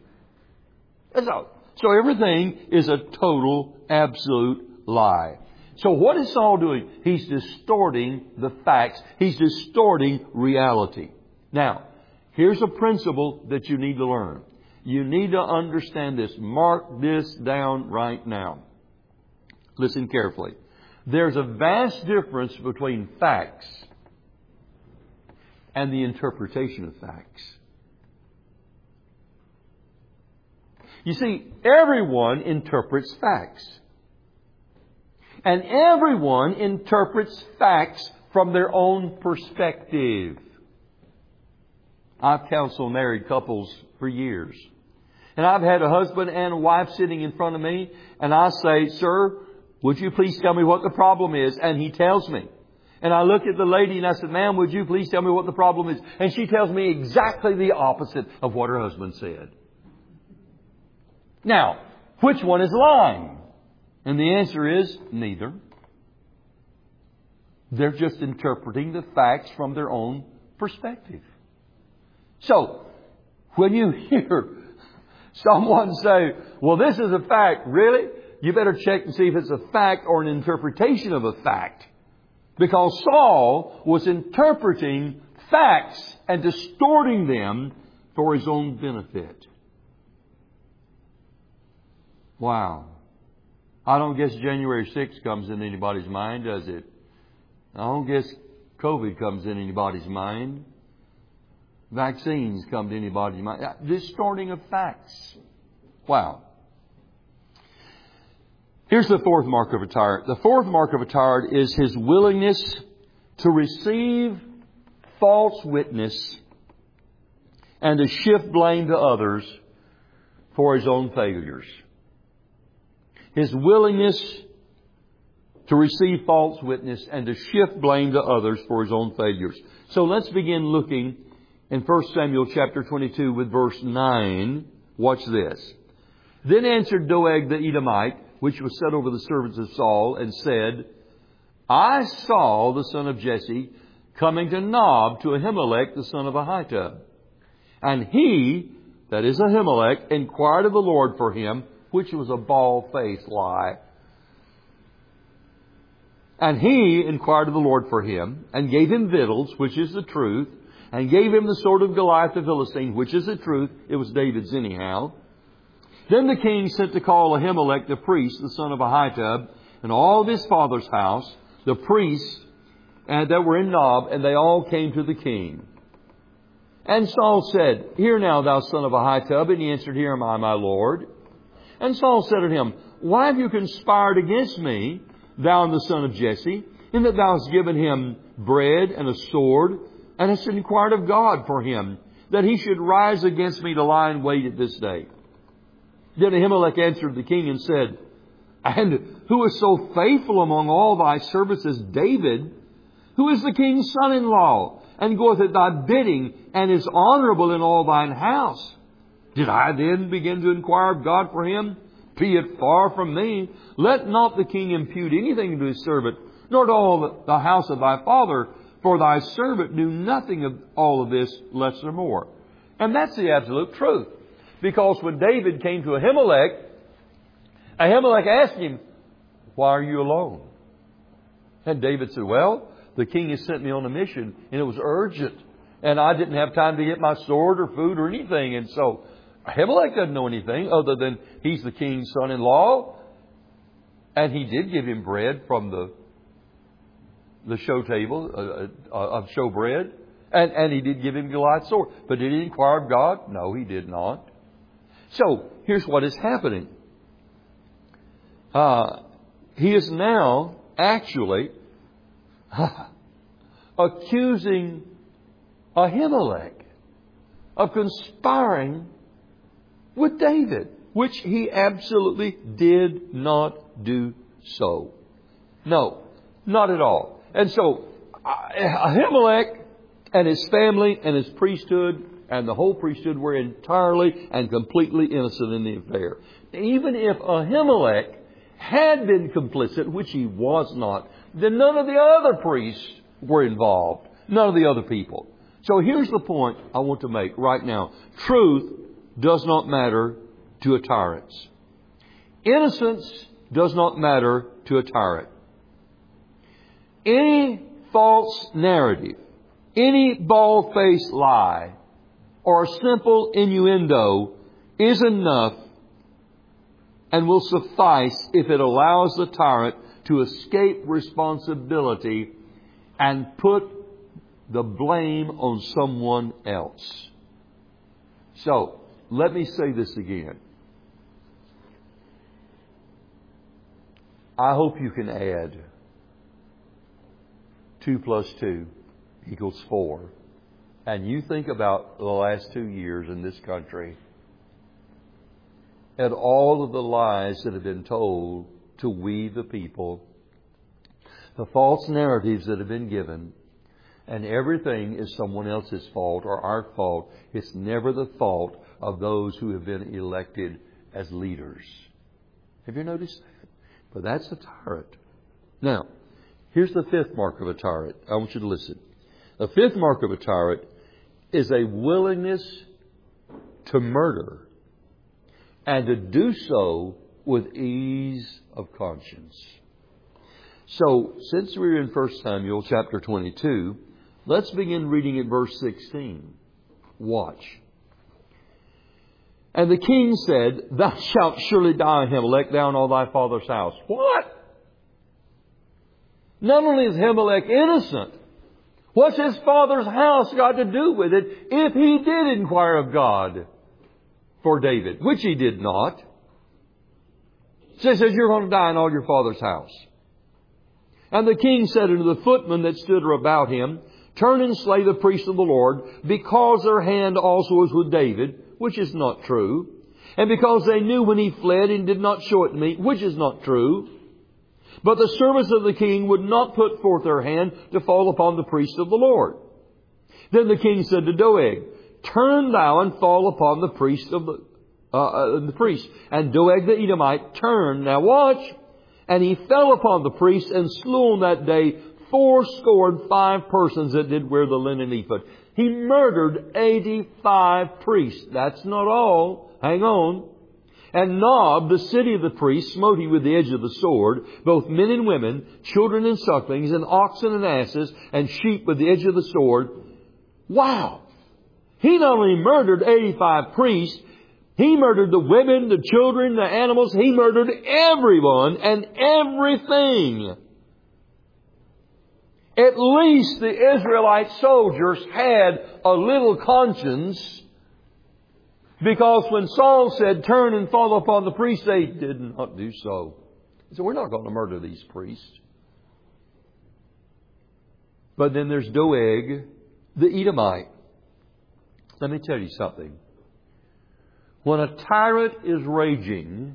So everything is a total, absolute lie. So what is Saul doing? He's distorting the facts. He's distorting reality. Now, here's a principle that you need to learn. You need to understand this. Mark this down right now. Listen carefully. There's a vast difference between facts and the interpretation of facts. You see, everyone interprets facts. And everyone interprets facts from their own perspective. I've counseled married couples for years. And I've had a husband and a wife sitting in front of me, and I say, sir, would you please tell me what the problem is? And he tells me. And I look at the lady and I said, ma'am, would you please tell me what the problem is? And she tells me exactly the opposite of what her husband said. Now, which one is lying? And the answer is neither. They're just interpreting the facts from their own perspective. So, when you hear someone say, well, this is a fact, really? You better check and see if it's a fact or an interpretation of a fact. Because Saul was interpreting facts and distorting them for his own benefit. Wow. I don't guess January 6th comes in anybody's mind, does it? I don't guess COVID comes in anybody's mind. Vaccines come to anybody's mind. Distorting of facts. Wow. Here's the fourth mark of a tyrant. The fourth mark of a tyrant is his willingness to receive false witness and to shift blame to others for his own failures. His willingness to receive false witness and to shift blame to others for his own failures. So let's begin looking in 1 Samuel chapter 22 with verse 9. Watch this. Then answered Doeg the Edomite, which was set over the servants of Saul, and said, I saw the son of Jesse coming to Nob to Ahimelech, the son of Ahitub. And he, that is Ahimelech, inquired of the Lord for him, which was a bald-faced lie. And he inquired of the Lord for him, and gave him victuals, which is the truth, and gave him the sword of Goliath the Philistine, which is the truth. It was David's anyhow. Then the king sent to call Ahimelech the priest, the son of Ahitub, and all of his father's house, the priests that were in Nob, and they all came to the king. And Saul said, Hear now, thou son of Ahitub. And he answered, Here am I, my lord. And Saul said to him, Why have you conspired against me, thou and the son of Jesse, in that thou hast given him bread and a sword, and hast inquired of God for him, that he should rise against me to lie in wait at this day? Then Ahimelech answered the king and said, And who is so faithful among all thy servants as David, who is the king's son-in-law, and goeth at thy bidding, and is honorable in all thine house? Did I then begin to inquire of God for him? Be it far from me. Let not the king impute anything to his servant, nor to all the house of thy father, for thy servant knew nothing of all of this, less or more. And that's the absolute truth. Because when David came to Ahimelech asked him, why are you alone? And David said, well, the king has sent me on a mission, and it was urgent. And I didn't have time to get my sword or food or anything. And so Ahimelech doesn't know anything other than he's the king's son-in-law. And he did give him bread from the show table of showbread. And he did give him Goliath's sword. But did he inquire of God? No, he did not. So here's what is happening. He is now actually accusing Ahimelech of conspiring with David, which he absolutely did not do so. No, not at all. And so Ahimelech and his family and his priesthood and the whole priesthood were entirely and completely innocent in the affair. Even if Ahimelech had been complicit, which he was not, then none of the other priests were involved. None of the other people. So here's the point I want to make right now. Truth does not matter to a tyrant. Innocence does not matter to a tyrant. Any false narrative, any bald-faced lie, or a simple innuendo is enough and will suffice if it allows the tyrant to escape responsibility and put the blame on someone else. So, let me say this again. I hope you can add 2 plus 2 equals 4. And you think about the last 2 years in this country and all of the lies that have been told to we the people, the false narratives that have been given, and everything is someone else's fault or our fault. It's never the fault of those who have been elected as leaders. Have you noticed that? But that's a tyrant. Now, here's the fifth mark of a tyrant. I want you to listen. The fifth mark of a tyrant is a willingness to murder and to do so with ease of conscience. So, since we're in 1 Samuel chapter 22, let's begin reading at verse 16. Watch. And the king said, Thou shalt surely die, Ahimelech, thou and all thy father's house. What? Not only is Ahimelech innocent, what's his father's house got to do with it if he did inquire of God for David, which he did not? So he says, you're going to die in all your father's house. And the king said unto the footmen that stood about him, Turn and slay the priests of the Lord, because their hand also was with David, which is not true. And because they knew when he fled and did not show it to me, which is not true. But the servants of the king would not put forth their hand to fall upon the priests of the Lord. Then the king said to Doeg, Turn thou and fall upon the priests of the priest. And Doeg the Edomite turned. Now watch. And he fell upon the priests and slew on that day 85 persons that did wear the linen ephod. He murdered 85 priests. That's not all. Hang on. And Nob, the city of the priests, smote he with the edge of the sword, both men and women, children and sucklings, and oxen and asses, and sheep with the edge of the sword. Wow! He not only murdered 85 priests, he murdered the women, the children, the animals. He murdered everyone and everything. At least the Israelite soldiers had a little conscience, because when Saul said, Turn and fall upon the priests, they did not do so. He said, we're not going to murder these priests. But then there's Doeg, the Edomite. Let me tell you something. When a tyrant is raging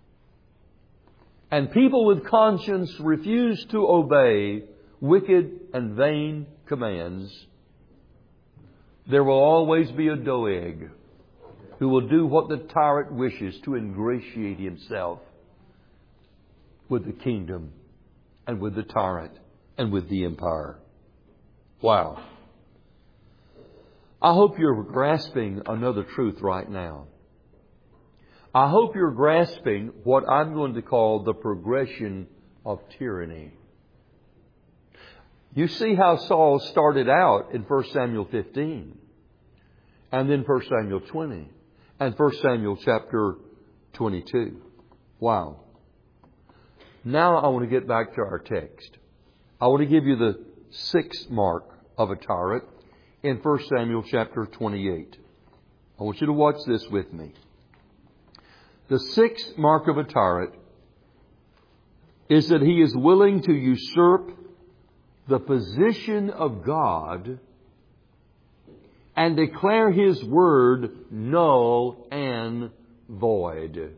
and people with conscience refuse to obey wicked and vain commands, there will always be a Doeg. who will do what the tyrant wishes to ingratiate himself with the kingdom and with the tyrant and with the empire. Wow. I hope you're grasping another truth right now. I hope you're grasping what I'm going to call the progression of tyranny. You see how Saul started out in 1 Samuel 15, and then 1 Samuel 20, and 1 Samuel chapter 22. Wow. Now I want to get back to our text. I want to give you the sixth mark of a tyrant in 1 Samuel chapter 28. I want you to watch this with me. The sixth mark of a tyrant is that he is willing to usurp the position of God and declare His word null and void.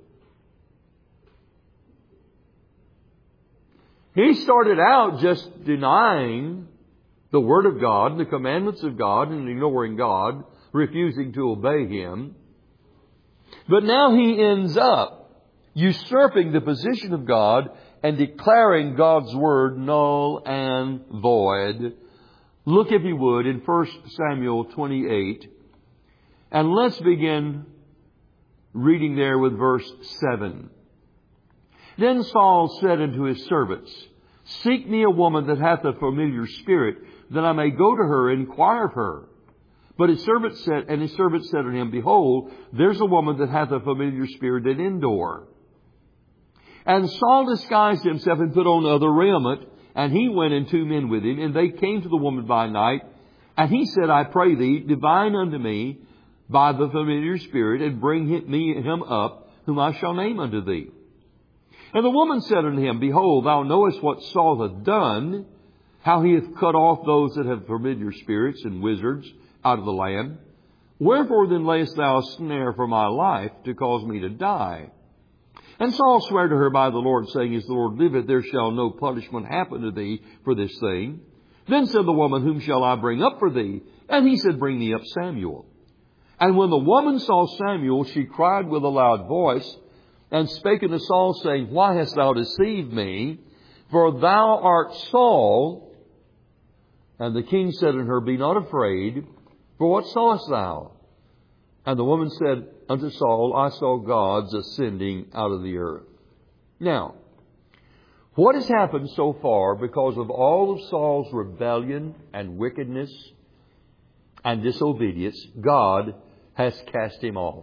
He started out just denying the Word of God and the commandments of God and ignoring God, refusing to obey Him. But now he ends up usurping the position of God and declaring God's Word null and void. Look, if you would, in 1 Samuel 28, and let's begin reading there with verse 7. Then Saul said unto his servants, Seek me a woman that hath a familiar spirit, that I may go to her and inquire of her. But his servant said unto him, Behold, there's a woman that hath a familiar spirit at Endor. And Saul disguised himself and put on other raiment, and he went and 2 men with him, and they came to the woman by night. And he said, I pray thee, divine unto me by the familiar spirit, and bring him up, whom I shall name unto thee. And the woman said unto him, Behold, thou knowest what Saul hath done, how he hath cut off those that have familiar spirits and wizards out of the land. Wherefore then layest thou a snare for my life, to cause me to die? And Saul sware to her by the Lord, saying, As the Lord liveth, there shall no punishment happen to thee for this thing. Then said the woman, Whom shall I bring up for thee? And he said, Bring me up Samuel. And when the woman saw Samuel, she cried with a loud voice, and spake unto Saul, saying, Why hast thou deceived me? For thou art Saul. And the king said unto her, Be not afraid, for what sawest thou? And the woman said unto Saul, I saw gods ascending out of the earth. Now, what has happened so far because of all of Saul's rebellion and wickedness and disobedience? God has cast him off.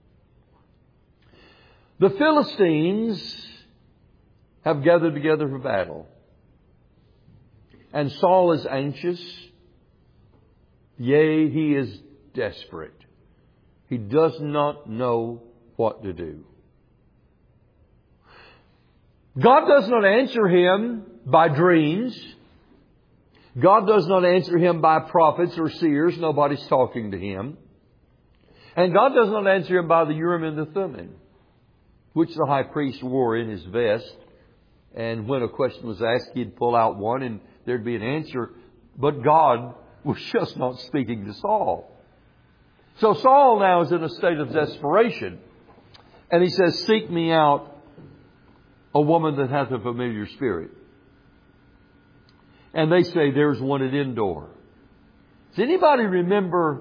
The Philistines have gathered together for battle. And Saul is anxious. Yea, he is desperate. He does not know what to do. God does not answer him by dreams. God does not answer him by prophets or seers. Nobody's talking to him. And God does not answer him by the Urim and the Thummim, which the high priest wore in his vest. And when a question was asked, he'd pull out one and there'd be an answer. But God was just not speaking to Saul. So Saul now is in a state of desperation. And he says, Seek me out a woman that hath a familiar spirit. And they say, There's one at Endor. Does anybody remember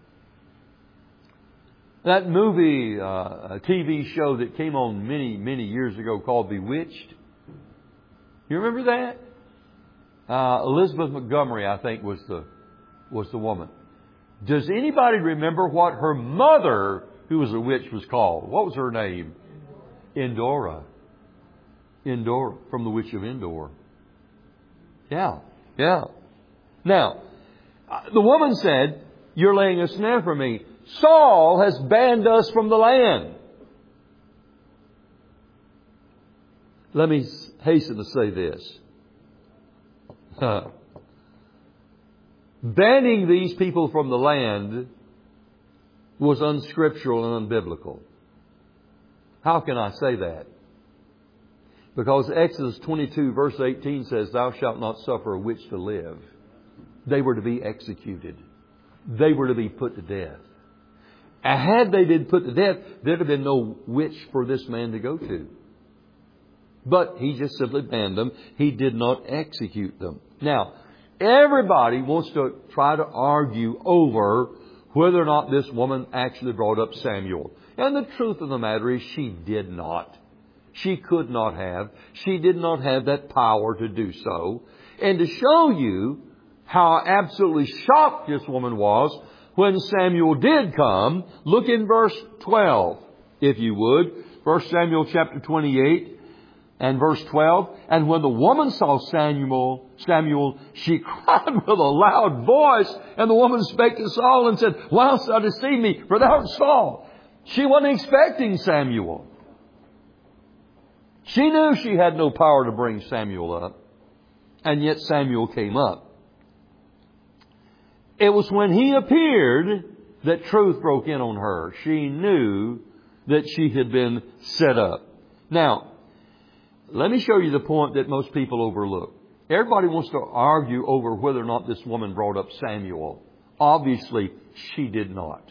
that movie, a TV show that came on many, many years ago called Bewitched? You remember that? Elizabeth Montgomery, I think, was the woman. Does anybody remember what her mother, who was a witch, was called? What was her name? Endora. Endor, from the Witch of Endor. Yeah. Now, the woman said, You're laying a snare for me. Saul has banned us from the land. Let me hasten to say this. Banning these people from the land was unscriptural and unbiblical. How can I say that? Because Exodus 22 verse 18 says, Thou shalt not suffer a witch to live. They were to be executed. They were to be put to death. And had they been put to death, there'd have been no witch for this man to go to. But he just simply banned them. He did not execute them. Now, everybody wants to try to argue over whether or not this woman actually brought up Samuel. And the truth of the matter is she did not. She could not have. She did not have that power to do so. And to show you how absolutely shocked this woman was when Samuel did come, look in verse 12, if you would. 1 Samuel chapter 28. And verse 12, and when the woman saw Samuel, she cried with a loud voice. And the woman spake to Saul and said, Why hast thou deceived me? For thou art Saul. She wasn't expecting Samuel. She knew she had no power to bring Samuel up. And yet Samuel came up. It was when he appeared that truth broke in on her. She knew that she had been set up. Now, let me show you the point that most people overlook. Everybody wants to argue over whether or not this woman brought up Samuel. Obviously, she did not.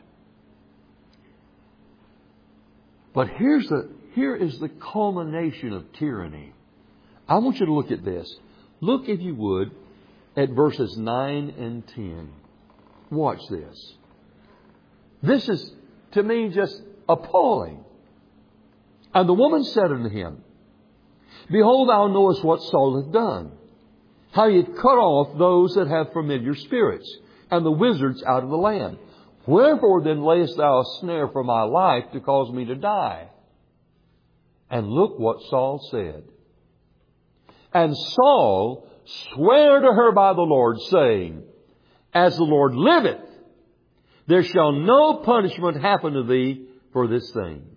But here is the culmination of tyranny. I want you to look at this. Look, if you would, at verses 9 and 10. Watch this. This is, to me, just appalling. And the woman said unto him, Behold, thou knowest what Saul hath done, how he hath cut off those that have familiar spirits, and the wizards out of the land. Wherefore then layest thou a snare for my life to cause me to die? And look what Saul said. And Saul sware to her by the Lord, saying, As the Lord liveth, there shall no punishment happen to thee for this thing.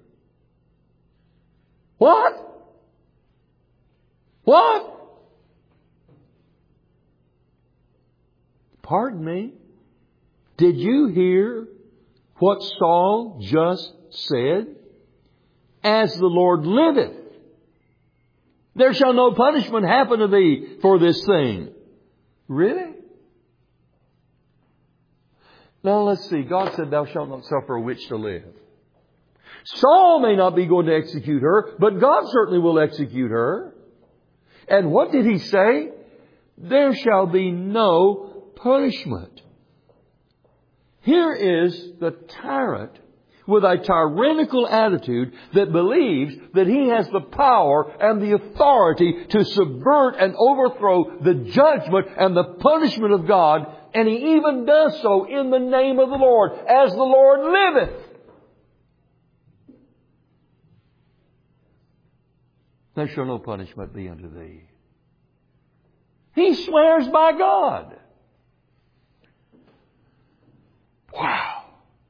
What? What? Pardon me? Did you hear what Saul just said? As the Lord liveth, there shall no punishment happen to thee for this thing. Really? Now let's see. God said, Thou shalt not suffer a witch to live. Saul may not be going to execute her, but God certainly will execute her. And what did he say? There shall be no punishment. Here is the tyrant with a tyrannical attitude that believes that he has the power and the authority to subvert and overthrow the judgment and the punishment of God. And he even does so in the name of the Lord, as the Lord liveth. There shall no punishment be unto thee. He swears by God. Wow.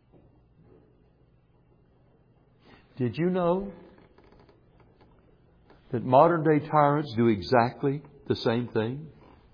Did you know that modern day tyrants do exactly the same thing?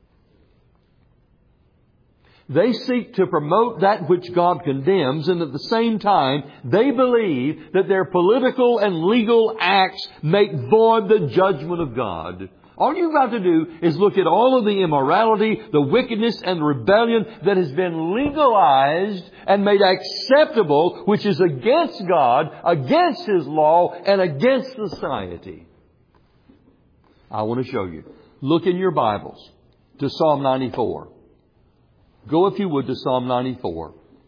They seek to promote that which God condemns, and at the same time, they believe that their political and legal acts make void the judgment of God. All you've got to do is look at all of the immorality, the wickedness, and the rebellion that has been legalized and made acceptable, which is against God, against His law, and against society. I want to show you. Look in your Bibles to Psalm 94. Go, if you would, to Psalm 94.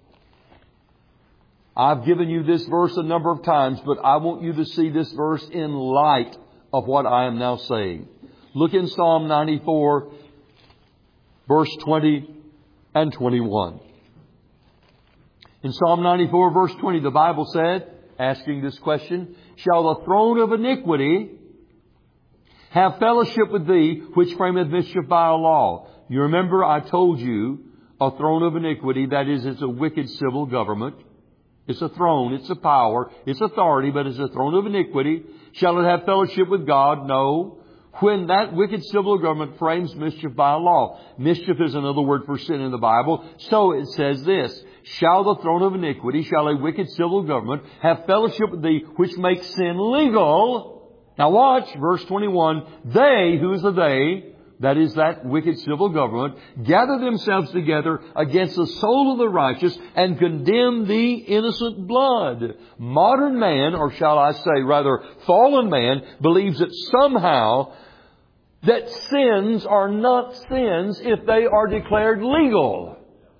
I've given you this verse a number of times, but I want you to see this verse in light of what I am now saying. Look in Psalm 94, verse 20 and 21. In Psalm 94, verse 20, the Bible said, asking this question, Shall the throne of iniquity have fellowship with thee, which frameth mischief by a law? You remember I told you, a throne of iniquity, that is, it's a wicked civil government. It's a throne, it's a power, it's authority, but it's a throne of iniquity. Shall it have fellowship with God? No. When that wicked civil government frames mischief by a law. Mischief is another word for sin in the Bible. So it says this, Shall the throne of iniquity, shall a wicked civil government have fellowship with thee, which makes sin legal? Now watch, verse 21. They, who is the they? that is that wicked civil government, gather themselves together against the soul of the righteous and condemn the innocent blood. Modern man, or shall I say rather fallen man, believes that somehow that sins are not sins if they are declared legal.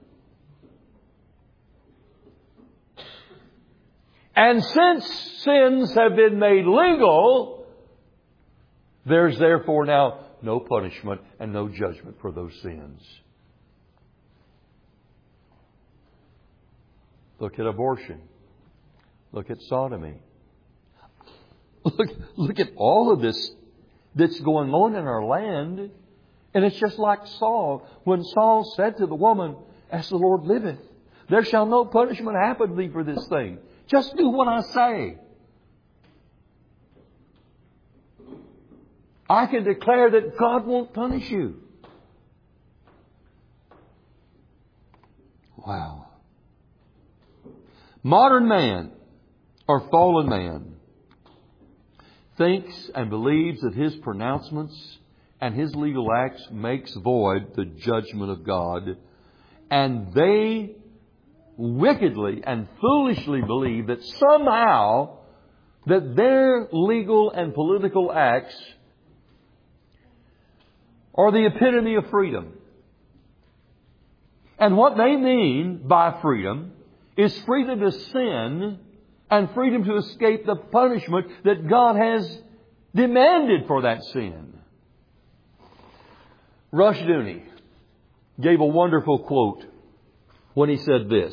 And since sins have been made legal, there's therefore now no punishment and no judgment for those sins. Look at abortion. Look at sodomy. Look at all of this that's going on in our land. And it's just like Saul. When Saul said to the woman, "As the Lord liveth, there shall no punishment happen to thee for this thing. Just do what I say." I can declare that God won't punish you. Wow. Modern man, or fallen man, thinks and believes that his pronouncements and his legal acts makes void the judgment of God. And they wickedly and foolishly believe that somehow that their legal and political acts are the epitome of freedom. And what they mean by freedom is freedom to sin and freedom to escape the punishment that God has demanded for that sin. Rushdoony gave a wonderful quote when he said this: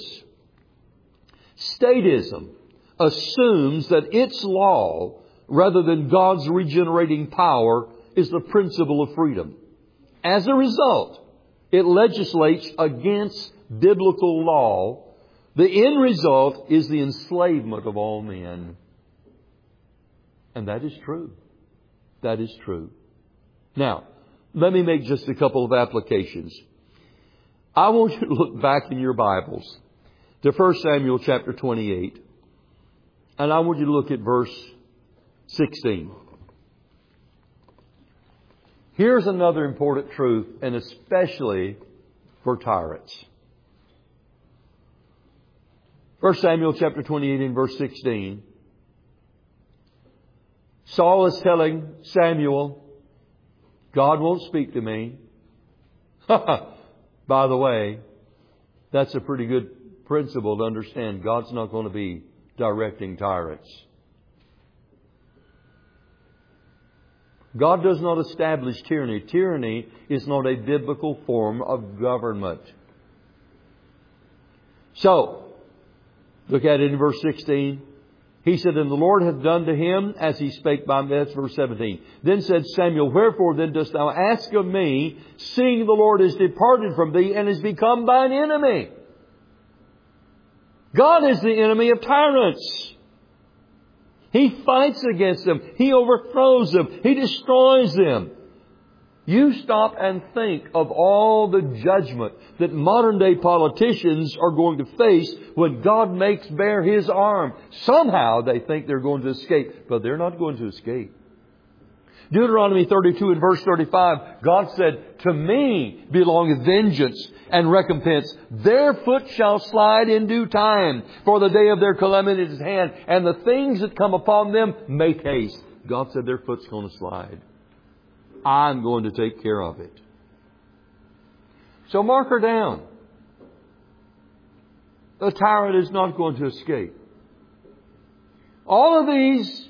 "Statism assumes that its law, rather than God's regenerating power, is the principle of freedom. As a result, it legislates against biblical law. The end result is the enslavement of all men." And that is true. That is true. Now, let me make just a couple of applications. I want you to look back in your Bibles to 1 Samuel chapter 28. And I want you to look at verse 16. Here's another important truth, and especially for tyrants. 1 Samuel chapter 28 and verse 16. Saul is telling Samuel, "God won't speak to me." By the way, that's a pretty good principle to understand. God's not going to be directing tyrants. God does not establish tyranny. Tyranny is not a biblical form of government. So, look at it in verse 16. He said, "And the Lord hath done to him as he spake by me." That's verse 17. "Then said Samuel, Wherefore then dost thou ask of me, seeing the Lord is departed from thee and is become thine enemy?" God is the enemy of tyrants. He fights against them. He overthrows them. He destroys them. You stop and think of all the judgment that modern day politicians are going to face when God makes bare His arm. Somehow they think they're going to escape, but they're not going to escape. Deuteronomy 32 and verse 35, God said, "To me belongeth vengeance and recompense. Their foot shall slide in due time, for the day of their calamity is at hand, and the things that come upon them make haste." God said their foot's going to slide. I'm going to take care of it. So mark her down. The tyrant is not going to escape. All of these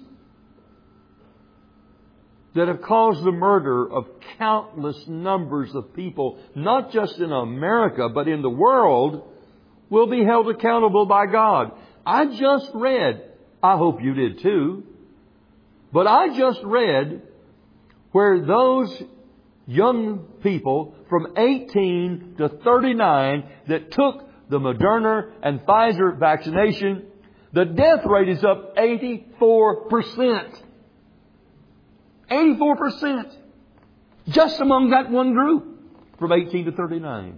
that have caused the murder of countless numbers of people, not just in America, but in the world, will be held accountable by God. I just read, I hope you did too, but I just read where those young people from 18 to 39 that took the Moderna and Pfizer vaccination, the death rate is up 84%. 84%. Just among that one group from 18 to 39.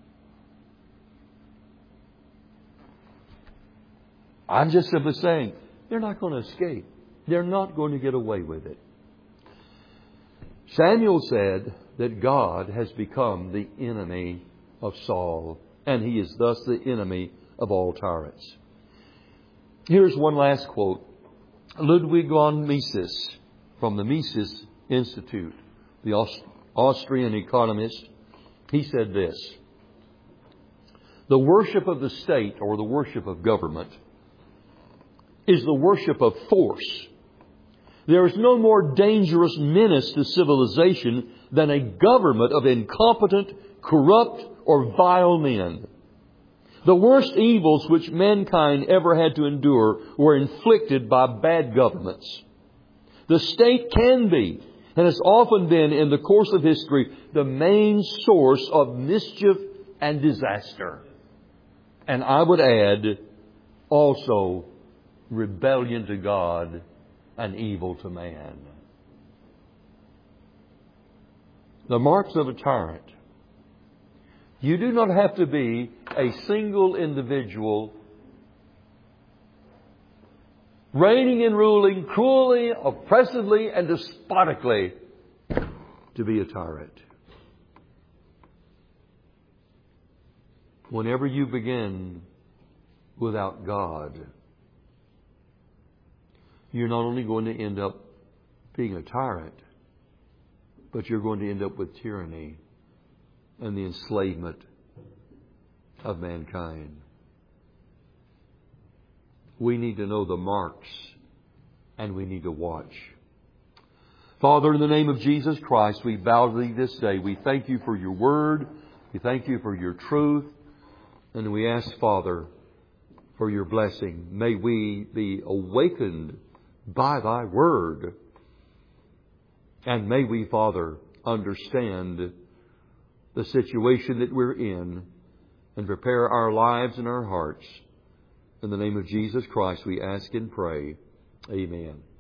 I'm just simply saying, they're not going to escape. They're not going to get away with it. Samuel said that God has become the enemy of Saul, and he is thus the enemy of all tyrants. Here's one last quote. Ludwig von Mises, from the Mises Institute, the Austrian economist, he said this: the worship of the state, or the worship of government, is the worship of force. There is no more dangerous menace to civilization than a government of incompetent, corrupt, or vile men. The worst evils which mankind ever had to endure were inflicted by bad governments. The state can be, and has often been in the course of history, the main source of mischief and disaster. And I would add, also, rebellion to God and evil to man. The marks of a tyrant. You do not have to be a single individual reigning and ruling cruelly, oppressively, and despotically to be a tyrant. Whenever you begin without God, you're not only going to end up being a tyrant, but you're going to end up with tyranny and the enslavement of mankind. We need to know the marks, and we need to watch. Father, in the name of Jesus Christ, we bow to Thee this day. We thank You for Your Word. We thank You for Your truth. And we ask, Father, for Your blessing. May we be awakened by Thy Word. And may we, Father, understand the situation that we're in and prepare our lives and our hearts. In the name of Jesus Christ, we ask and pray. Amen.